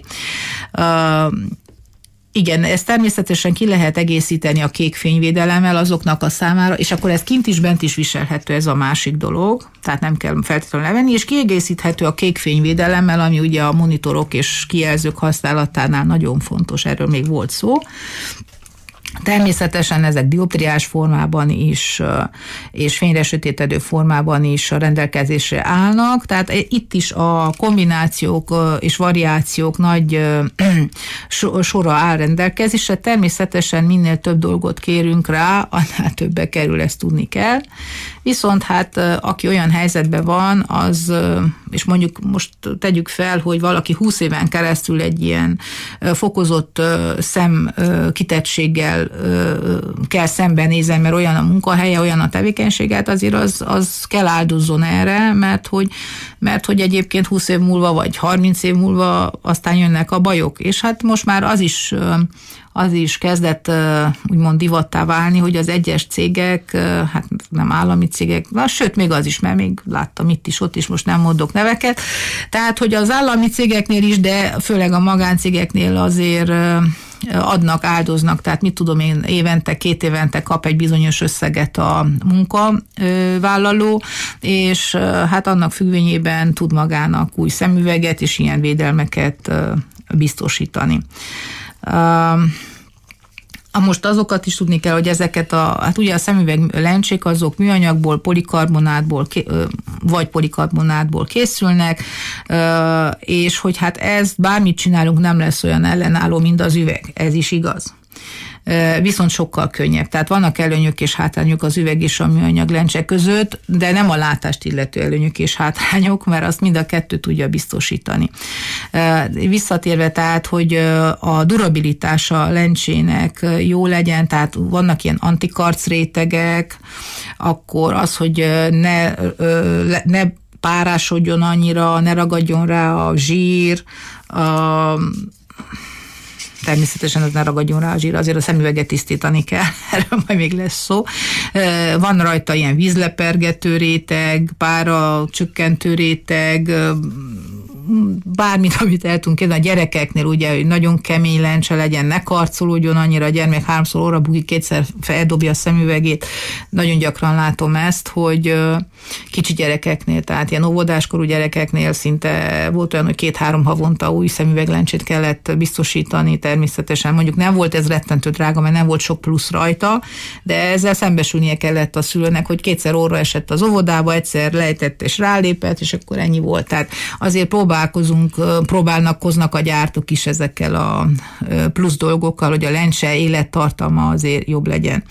Igen, ezt természetesen ki lehet egészíteni a kékfényvédelemmel azoknak a számára, és akkor ez kint is, bent is viselhető, ez a másik dolog, tehát nem kell feltétlenül levenni, és kiegészíthető a kékfényvédelemmel, ami ugye a monitorok és kijelzők használatánál nagyon fontos, erről még volt szó. Természetesen ezek dioptriás formában is, és fényre sötétedő formában is a rendelkezésre állnak, tehát itt is a kombinációk és variációk nagy sora áll rendelkezésre. Természetesen minél több dolgot kérünk rá, annál többe kerül, ezt tudni kell. Viszont hát aki olyan helyzetben van, az, és mondjuk most tegyük fel, hogy valaki 20 éven keresztül egy ilyen fokozott szemkitettséggel kell szembenézni, mert olyan a munkahelye, olyan a tevékenységet, azért az kell áldozzon erre, mert hogy egyébként 20 év múlva, vagy 30 év múlva aztán jönnek a bajok. És hát most már az is kezdett úgymond divattá válni, hogy az egyes cégek, hát nem állami cégek, sőt, még az is, mert még láttam itt is, ott is, most nem mondok neveket. Tehát, hogy az állami cégeknél is, de főleg a magáncégeknél azért adnak, áldoznak, tehát mit tudom én, évente, 2 évente kap egy bizonyos összeget a munkavállaló, és hát annak függvényében tud magának új szemüveget és ilyen védelmeket biztosítani. Most azokat is tudni kell, hogy ezeket hát ugye a szemüveg lencsék azok műanyagból, polikarbonátból, vagy polikarbonátból készülnek, és hogy hát ez bármit csinálunk, nem lesz olyan ellenálló, mint az üveg. Ez is igaz. Viszont sokkal könnyebb. Tehát vannak előnyök és hátrányok az üveg és a műanyag lencse között, de nem a látást illető előnyök és hátrányok, mert azt mind a kettő tudja biztosítani. Visszatérve tehát, hogy a durabilitása a lencsének jó legyen, tehát vannak ilyen antikarc rétegek, akkor az, hogy ne párásodjon annyira, ne ragadjon rá a zsír, természetesen ez ne ragadjon rá a zsír, azért a szemüveget tisztítani kell, erről majd még lesz szó. Van rajta ilyen vízlepergető réteg, pára csökkentő réteg, bármit, amit el tudunk képzelni. A gyerekeknél ugye, hogy nagyon kemény lencse legyen, ne karcolódjon annyira, a gyermek 3-szor óra bukik, 2-szer feldobja a szemüvegét. Nagyon gyakran látom ezt, hogy kicsi gyerekeknél, tehát ilyen óvodáskorú gyerekeknél szinte volt olyan, hogy 2-3 havonta új szemüveglencsét kellett biztosítani, természetesen. Mondjuk nem volt ez rettentő drága, mert nem volt sok plusz rajta, de ezzel szembesülnie kellett a szülőnek, hogy 2-szer orra esett az óvodába, egyszer lejtett és rálépett, és akkor ennyi volt. Tehát azért próbálkoznak a gyártók is ezekkel a plusz dolgokkal, hogy a lencse élettartama azért jobb legyen.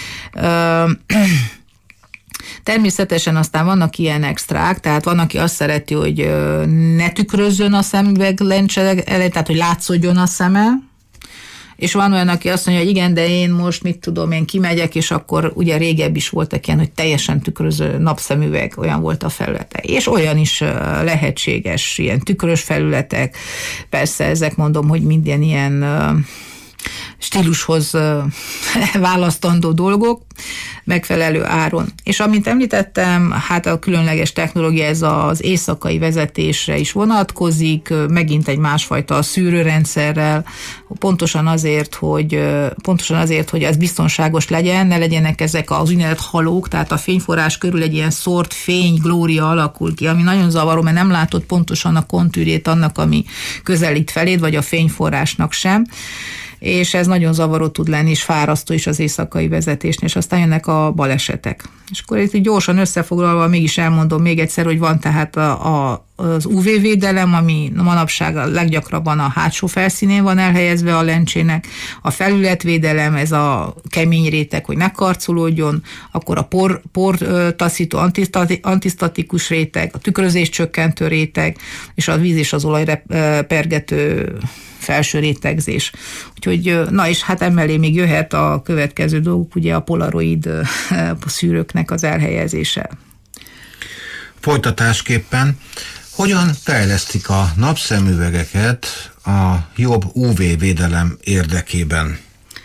Természetesen aztán vannak ilyen extrák, tehát van, aki azt szereti, hogy ne tükrözzön a szemüveg lencse elé, tehát hogy látszódjon a szeme, és van olyan, aki azt mondja, hogy igen, de én most én kimegyek, és akkor ugye régebb is voltak ilyen, hogy teljesen tükröző napszemüveg, olyan volt a felülete. És olyan is lehetséges, ilyen tükrös felületek, persze ezek mondom, hogy minden ilyen stílushoz választandó dolgok, megfelelő áron. És amint említettem, hát a különleges technológia ez az éjszakai vezetésre is vonatkozik, megint egy másfajta szűrőrendszerrel, pontosan azért, hogy ez biztonságos legyen, ne legyenek ezek az úgynevezett halók, tehát a fényforrás körül egy ilyen szórt fényglória alakul ki, ami nagyon zavaró, mert nem látod pontosan a kontűrét annak, ami közelít feléd, vagy a fényforrásnak sem, és ez nagyon zavaró tud lenni, és fárasztó is az éjszakai vezetésnél, és aztán jönnek a balesetek. És akkor itt gyorsan összefoglalva mégis elmondom még egyszer, hogy van tehát az UV-védelem, ami manapság a leggyakrabban a hátsó felszínén van elhelyezve a lencsének, a felületvédelem, ez a kemény réteg, hogy ne karcolódjon, akkor a portaszító antisztatikus réteg, a tükrözés csökkentő réteg, és a víz és az olaj pergető felső rétegzés. Úgyhogy, na és hát emellé még jöhet a következő dolgok, ugye a polaroid szűrőknek az elhelyezése. Folytatásképpen, hogyan fejlesztik a napszemüvegeket a jobb UV-védelem érdekében?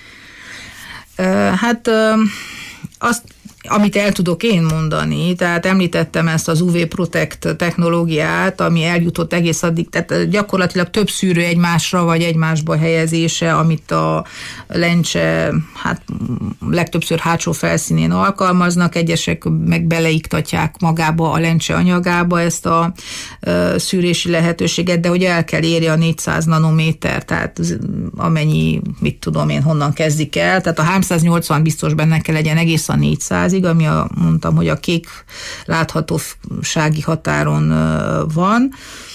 Azt amit el tudok én mondani, tehát említettem ezt az UV Protect technológiát, ami eljutott egész addig, tehát gyakorlatilag több szűrő egymásra vagy egymásba helyezése, amit a lencse legtöbbször hátsó felszínén alkalmaznak, egyesek meg beleiktatják magába a lencse anyagába ezt a szűrési lehetőséget, de hogy el kell érje a 400 nanométer, tehát amennyi, honnan kezdik el, tehát a 380 biztos benne kell legyen egész a 400-ig, ami mondtam, hogy a kék láthatósági határon van,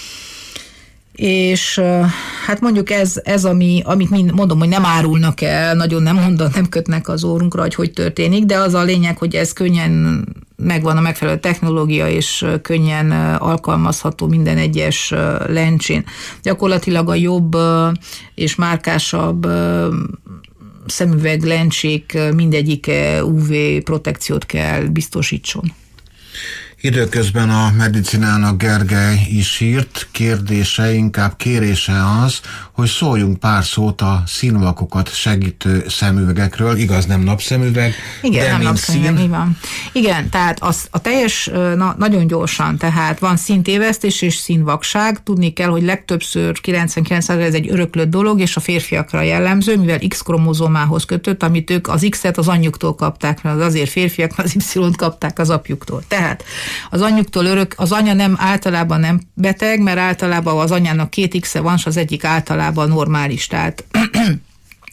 és hát mondjuk ez amit mondom, hogy nem árulnak el, nagyon nem kötnek az órunkra, hogy történik, de az a lényeg, hogy ez könnyen megvan a megfelelő technológia, és könnyen alkalmazható minden egyes lencsén. Gyakorlatilag a jobb és márkásabb szemüveg lencsék mindegyik UV protekciót kell biztosítson. Időközben a Medicinának Gergely is írt, kérdése, inkább kérése az, hogy szóljunk pár szót a színvakokat segítő szemüvegekről, igaz, nem napszemüveg, igen, de nem mint napszemüveg, szín. Van. Igen, tehát a teljes, nagyon gyorsan, tehát van színtévesztés és színvakság, tudni kell, hogy legtöbbször 99% ez egy öröklött dolog, és a férfiakra jellemző, mivel X kromozómához kötött, amit ők az X-et az anyjuktól kapták, mert azért férfiak az Y-t kapták az apjuktól. Tehát az anyjuktól az anya általában nem beteg, mert általában az anyának 2 X-e van, és az egyik általában normális. Tehát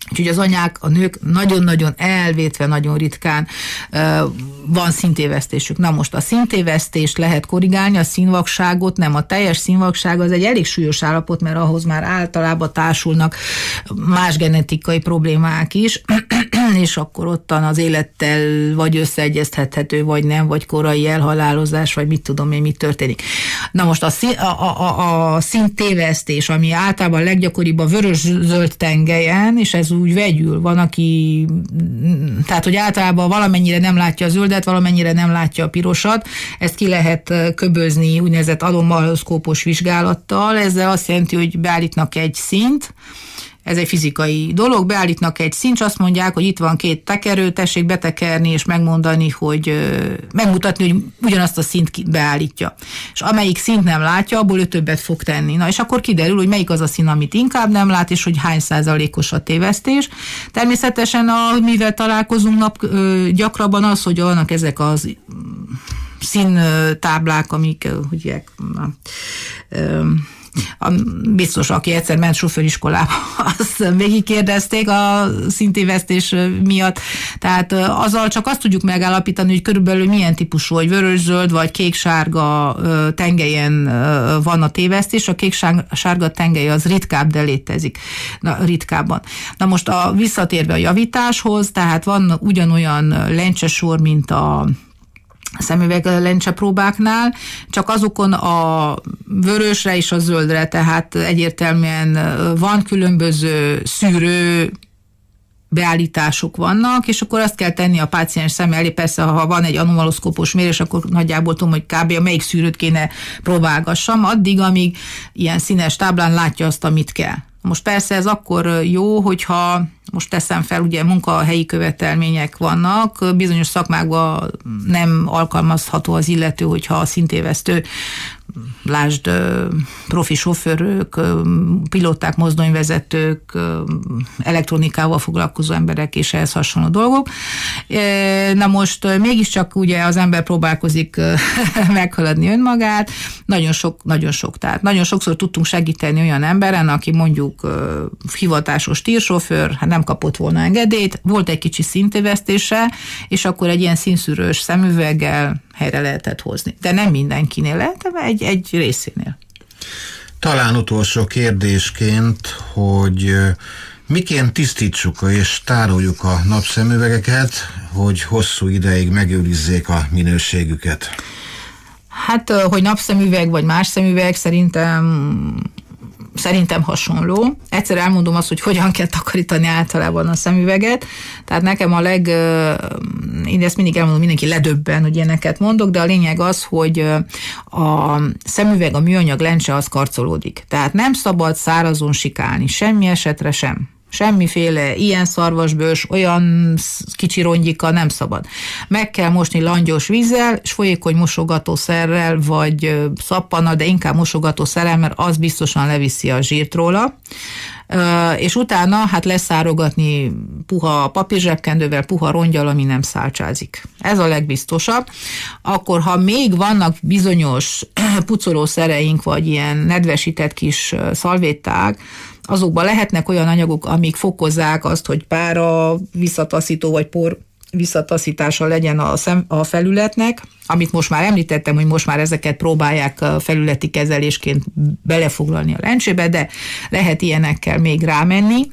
Úgyhogy az anyák, a nők nagyon-nagyon elvétve, nagyon ritkán van színtévesztésük. Na most a színtévesztést lehet korrigálni, a színvakságot nem. A teljes színvakság az egy elég súlyos állapot, mert ahhoz már általában társulnak más genetikai problémák is, és akkor ottan az élettel vagy összeegyeztethető, vagy nem, vagy korai elhalálozás, vagy mit tudom én, mit történik. Na most a színtévesztés, ami általában a leggyakoribb a vörös-zöld tengelyen, és ez úgy vegyül. Van, aki, tehát, hogy általában valamennyire nem látja a zöldet, valamennyire nem látja a pirosat. Ezt ki lehet köbözni úgynevezett adomaloszkópos vizsgálattal. Ezzel azt jelenti, hogy beállítnak egy színt, ez egy fizikai dolog, beállítnak egy színt, és azt mondják, hogy itt van 2 tekerő, tessék betekerni, és megmondani, hogy megmutatni, hogy ugyanazt a színt beállítja. És amelyik színt nem látja, abból ő többet fog tenni. Na, és akkor kiderül, hogy melyik az a szín, amit inkább nem lát, és hogy hány százalékos a tévesztés. Természetesen, mivel találkozunk gyakrabban az, hogy vannak ezek az színtáblák, amik, ugye, biztos, aki egyszer ment sofőriskolába, azt végigkérdezték a színtévesztés miatt. Tehát azzal csak azt tudjuk megállapítani, hogy körülbelül milyen típusú, hogy vörös-zöld vagy kék-sárga tengelyen van a tévesztés. A kék-sárga tengely az ritkább, de létezik. Ritkábban. Na most visszatérve a javításhoz, tehát van ugyanolyan lencsesor, mint a szemüveg lencsepróbáknál, csak azokon a vörösre és a zöldre, tehát egyértelműen van különböző szűrő beállítások vannak, és akkor azt kell tenni a páciens szem elé, persze, ha van egy anomaloszkópos mérés, akkor nagyjából tudom, hogy kb. Melyik szűrőt kéne próbálgassam, addig, amíg ilyen színes táblán látja azt, amit kell. Most persze ez akkor jó, hogyha most teszem fel, ugye munkahelyi követelmények vannak, bizonyos szakmákban nem alkalmazható az illető, hogyha a színtévesztő, lásd profi sofőrök, pilóták, mozdonyvezetők, elektronikával foglalkozó emberek és ehhez hasonló dolgok. Na most mégiscsak ugye az ember próbálkozik meghaladni önmagát, nagyon sok, tehát nagyon sokszor tudtunk segíteni olyan emberen, aki mondjuk hivatásos tírsofőr, hát nem kapott volna engedélyt, volt egy kicsi színtévesztése, és akkor egy ilyen színszűrős szemüveggel helyre lehetett hozni. De nem mindenkinél lehet, egy részénél. Talán utolsó kérdésként, hogy miként tisztítsuk és tároljuk a napszemüvegeket, hogy hosszú ideig megőrizzék a minőségüket? Hát, hogy napszemüveg vagy más szemüveg, szerintem hasonló. Egyszer elmondom azt, hogy hogyan kell takarítani általában a szemüveget. Tehát nekem én ezt mindig elmondom, mindenki ledöbben, hogy ilyeneket mondok, de a lényeg az, hogy a szemüveg, a műanyag lencse az karcolódik. Tehát nem szabad szárazon sikálni, semmi esetre sem. Semmiféle ilyen szarvasbős, olyan kicsi rongyika nem szabad. Meg kell mosni langyos vízzel, és folyékony mosogatószerrel, vagy szappannal, de inkább mosogatószerrel, mert az biztosan leviszi a zsírt róla. És utána hát leszárogatni puha papírzsebkendővel, puha rongyal, ami nem szálcsázik. Ez a legbiztosabb. Akkor, ha még vannak bizonyos pucolószereink, vagy ilyen nedvesített kis szalvéták, azokban lehetnek olyan anyagok, amik fokozzák azt, hogy pára visszataszító vagy por visszataszítása legyen a felületnek, amit most már említettem, hogy most már ezeket próbálják felületi kezelésként belefoglalni a lencsébe, de lehet ilyenekkel még rámenni.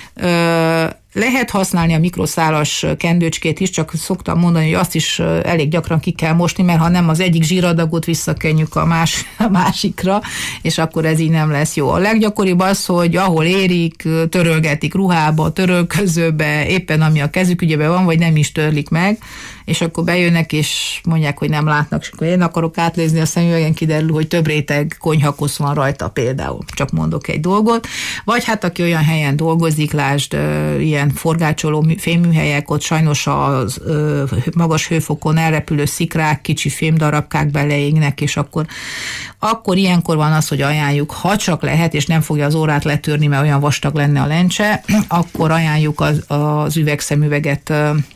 Lehet használni a mikroszálas kendőcskét is, csak szoktam mondani, hogy azt is elég gyakran ki kell mosni, mert ha nem, az egyik zsíradagot visszakenjük a másikra, és akkor ez így nem lesz jó. A leggyakoribb az, hogy ahol érik, törölgetik ruhába, törölközőbe, éppen ami a kezük ügyében van, vagy nem is törlik meg, és akkor bejönnek, és mondják, hogy nem látnak, és akkor én akarok átnézni a szemüvegen, kiderül, hogy több réteg konyhakosz van rajta például. Csak mondok egy dolgot. Vagy hát aki olyan helyen dolgozik, lásd, ilyen forgácsoló fémműhelyek, ott sajnos a magas hőfokon elrepülő szikrák, kicsi fémdarabkák beleégnek, és akkor ilyenkor van az, hogy ajánljuk, ha csak lehet, és nem fogja az órát letörni, mert olyan vastag lenne a lencse, akkor ajánljuk az üvegszemüveget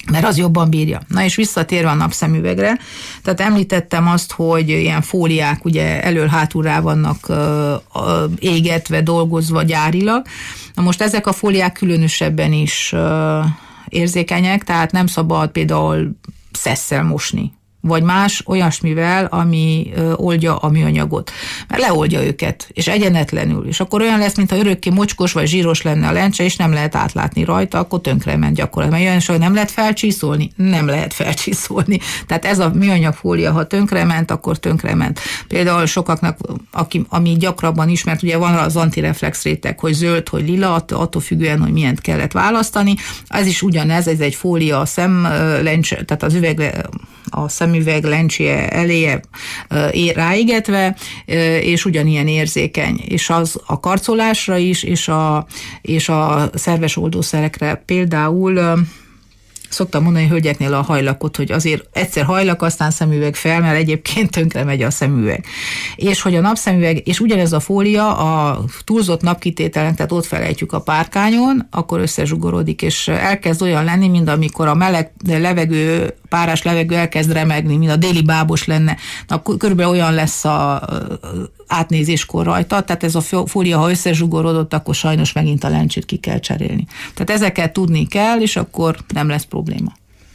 mert az jobban bírja. Na és visszatérve a napszemüvegre, tehát említettem azt, hogy ilyen fóliák ugye elől-hátul rá vannak égetve, dolgozva gyárilag. Na most ezek a fóliák különösebben is érzékenyek, tehát nem szabad például szesszel mosni, vagy más olyasmivel, ami oldja a műanyagot. Mert leoldja őket, és egyenetlenül. És akkor olyan lesz, mintha örökké mocskos vagy zsíros lenne a lencse, és nem lehet átlátni rajta, akkor tönkrement gyakorlatilag. Mert olyan is, hogy nem lehet felcsiszolni? Nem lehet felcsiszolni. Tehát ez a műanyagfólia, ha tönkrement, akkor tönkrement. Például sokaknak, ami gyakrabban ismert, ugye van az antireflex réteg, hogy zöld, hogy lila, attól függően, hogy milyent kellett választani. Ez is ugyanez, ez egy fólia a szemlencse, tehát az a szemüveg lencséje eléje ráégetve, és ugyanilyen érzékeny. És az a karcolásra is, és a szerves oldószerekre például szoktam mondani hölgyeknél a hajlakot, hogy azért egyszer hajlak, aztán szemüveg fel, mert egyébként tönkre megy a szemüveg. És hogy a napszemüveg, és ugyanez a fólia a túlzott napkitételen, tehát ott felejtjük a párkányon, akkor összezsugorodik, és elkezd olyan lenni, mint amikor a meleg levegő, párás levegő elkezd remegni, mint a déli bábos lenne. Na, körülbelül olyan lesz a átnézéskor rajta, tehát ez a fólia, ha összezsugorodott, akkor sajnos megint a lencsét ki kell cserélni. Tehát ezeket tudni kell, és akkor nem lesz probléma.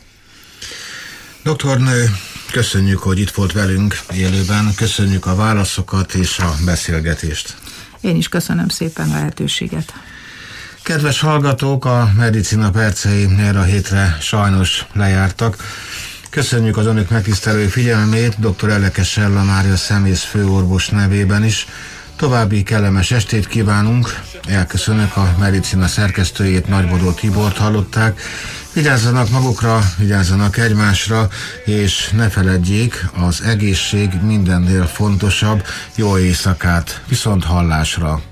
Doktornő, köszönjük, hogy itt volt velünk élőben, köszönjük a válaszokat és a beszélgetést. Én is köszönöm szépen a lehetőséget. Kedves hallgatók, a Medicina percei erre a hétre sajnos lejártak. Köszönjük az önök megtisztelő figyelmét, dr. Elekes Ella Mária szemész főorvos nevében is. További kellemes estét kívánunk. Elköszönök, a Medicina szerkesztőjét, Nagybodó Tibort hallották. Vigyázzanak magukra, vigyázzanak egymásra, és ne feledjék, az egészség mindennél fontosabb. Jó éjszakát, viszont hallásra!